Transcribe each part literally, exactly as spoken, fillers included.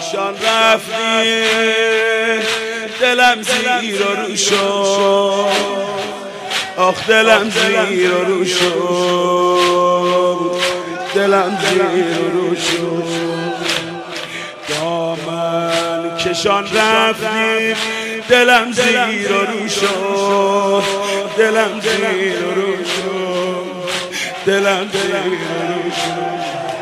کشان رفتی دلم زیر و رو شد، آخ دلم زیر و رو شد، دلم زیر و رو شد. دامن کشان رفتی دلم زیر و رو شد، دلم زیر و رو شد، دلم زیر و رو شد.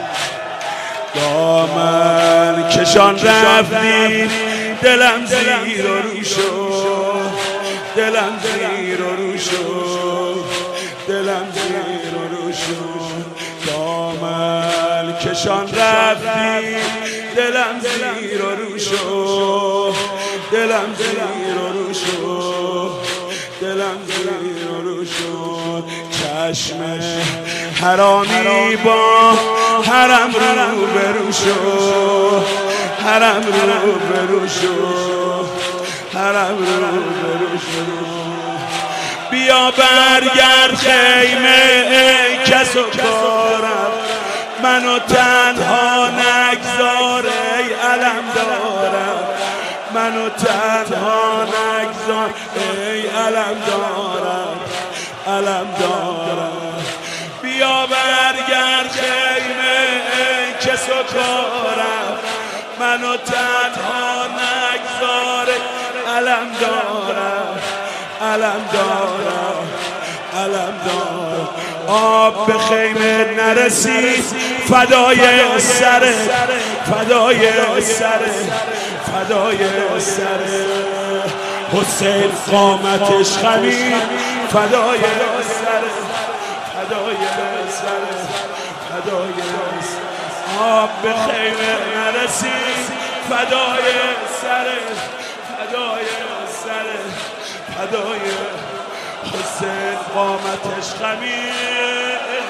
دامن کشان رفتی دلم زیر و رو شد، دلم زیر و رو شد، دلم زیر و رو شد. دامن کشان رفتی دلم زیر و رو شد، دلم زیر و رو شد، دلم زیر و رو شد. چشم حرامی با حرم رو برو شد، حرم رو برو شد، حرم رو برو شد. بیا برگرد خیمه ای کس و کارم، منو تنها نگذار ای علم دارم، منو تنها نگذار ای علم دارم، علم دارم. بیا برگرد خیمه ای کس و کارم، منو تنها نگذار علم دارم، علم دارم، علم دارم. آب به خیمه نرسید فدای سر، فدای سر، فدای سر. حسین قامتش خمید فدای سر، فدای سر، فدای سر. آب به خیمه نرسید فدای سر، فدای سر، فدای حسین قامتش خمید.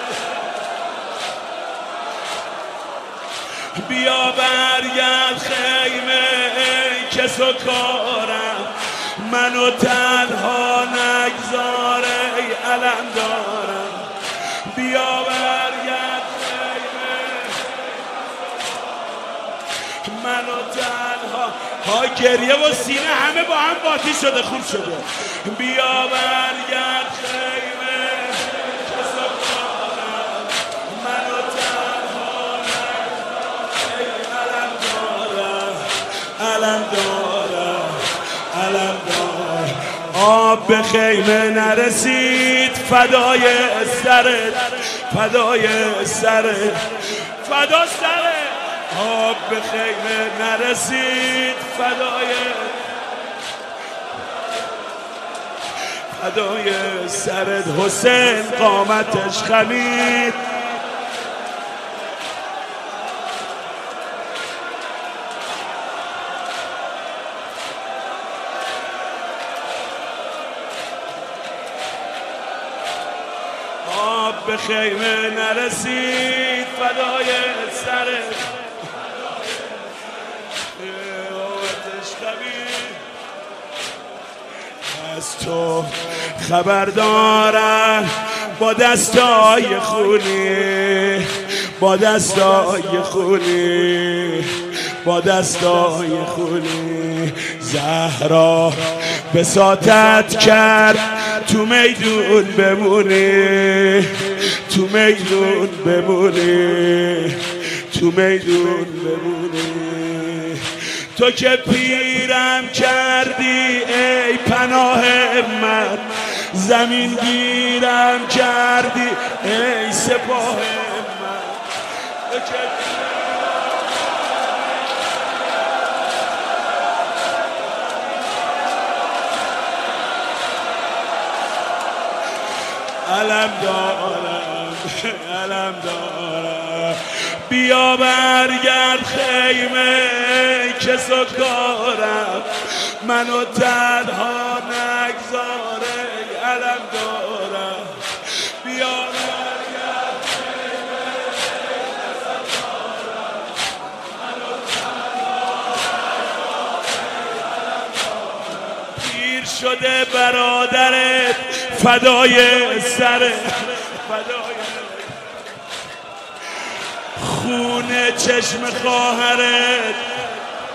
بیا برگرد خیمه ای کس و کارم، منو تنها نگذار ای علم دارم. بیا برگرد خیمه منو تنها. ها گریه و سینه همه با هم قاطی شده، خوب شده. بیا برگرد خیمه کس و کارم، منو تنها نگذار ای علم دارم، علم دارم، علم دارم. آب به خیمه نرسید فدای سرت، فدای سرت، فدا سرت. آب به خیمه نرسید فدای فدای سرت. حسین قامتش خمید. آب به خیمه نرسید فدای سرت، از تو خبر دارم با دستای خونی، با دستای خونی، با دستای خونی. زهرا بساطت کرد تو میدون بمونی، تو میدون بمونی، تو میدون بمونی. تو که پیرم کردی ای پناه من، زمین گیرم کردی ای سپاه من. تو که علم دارم، علم دارم. بیا برگرد خیمه کس و کارم، منو تنها نگذار ای علم دارم. بیا برگرد خیمه کس و کارم، منو تنها نگذار ای علم دارم. پیر شده برادرت فدای سرت، فدای خون چشم خواهرت،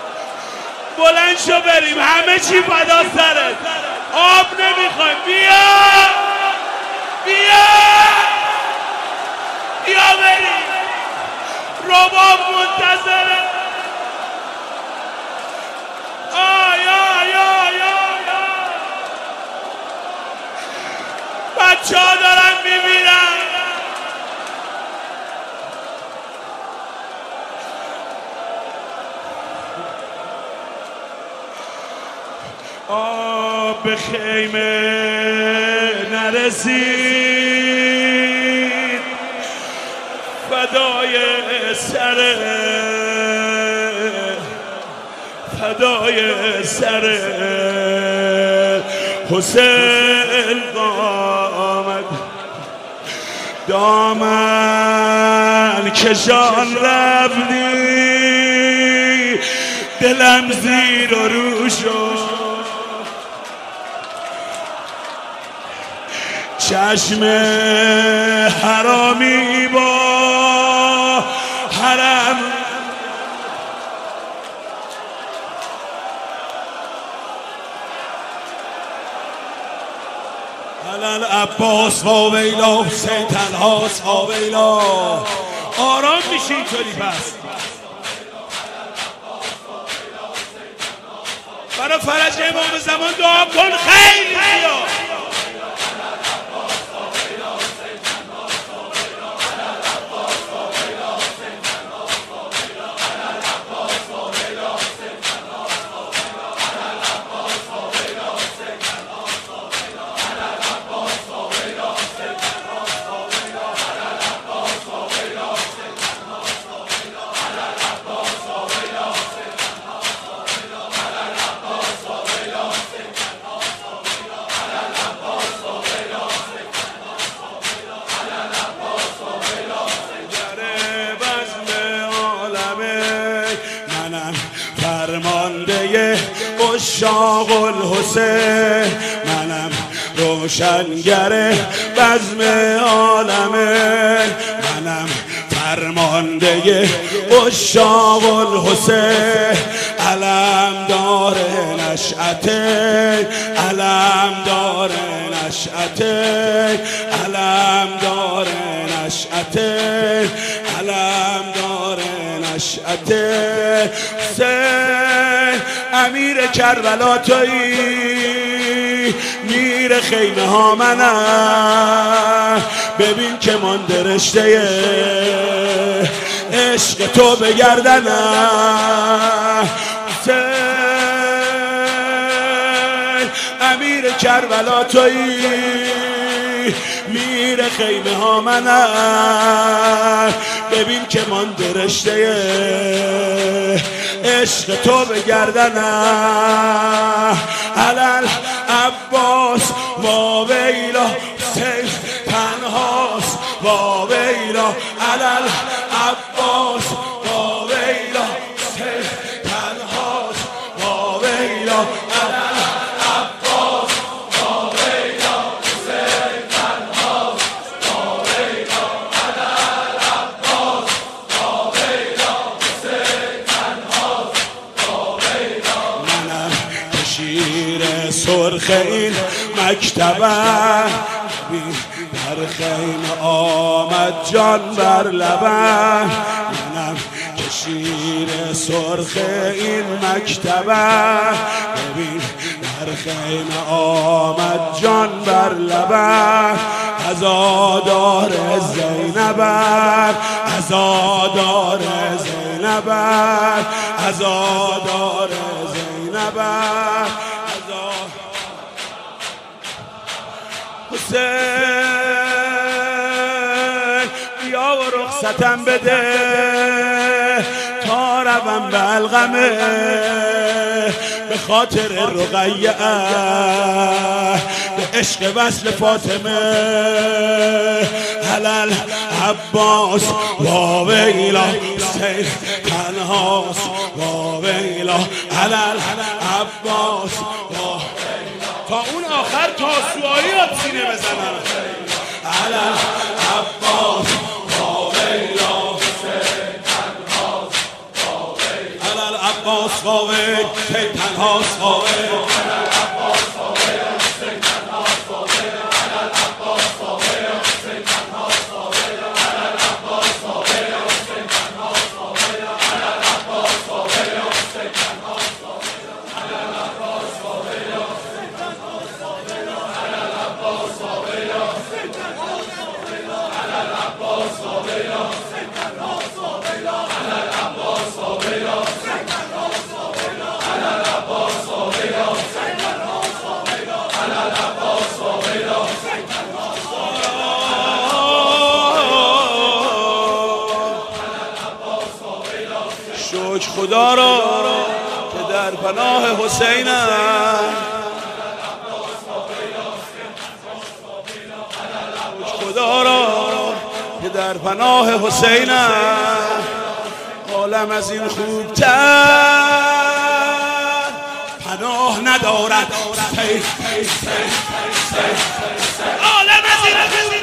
بلند شو بریم، همه چی فدا سرت، آب نمیخوایم. بیا بیا بیا بریم، رباب منتظره. آی آی آی آی بچه ها دارن میمیرن. آب به خیمه نرسید، فدای سر فدای سر حسین قامت. دامن کشان رفتی، دلم زیر و رو شد. چشم حرامی با حرم، علل عباس و ویلا، حسین تنهاست و ویلا. آرام میشی اینطوری پس. برای فرج امام زمان دعا کن، خیلی زیاد. فرمانده عشاق الحسین، منم روشنگر بزم عالمه. منم فرمانده عشاق الحسین، علم دار نشأته، علم دار نشأته، علم دار نشأته، علم دار نشأته. حسین امیر کربلا تویی، میر خیمه ها منم. ببین که مانده رشته عشق تو به گردنم. حسین امیر کربلا تویی، میر خیمه ها منم. ببین که مانده رشته عشق تو به گردنم. علل عباس و ویلا، حسین تنهاست و ویلا. علل عباس و ویلا، حسین تنهاست و ویلا. علل عباس و ویلا، حسین تنهاست و ویلا. علل عباس و ویلا، حسین تنهاست و ویلا. منم شیر سرخ این مکتبم، در خیمه آمد جان بر لبم. منم که شیر سرخ این مکتبم، ببین در خیمه آمد جان بر لبم. عزادار زینبم، عزادار زینبم، عزادار زینبم. حسین بیا و رخصتم بده تا روم به القمه، به خاطر رقیه به عشق وصل فاطمه. علل عباس و ویلا، حسین تنهاست و ویلا. علل عباس و تا اون آخر تاسوعایی را سینه بزنن. علل عباس و ویلا، حسین تنهاست و ویلا. علل عباس عباس فاقد کی تنها فاقد شکر خدا را که در پناه حسینم، شکر خدا را که در پناه حسینم، عالم از این خوبتر پناه ندارد. عالم از این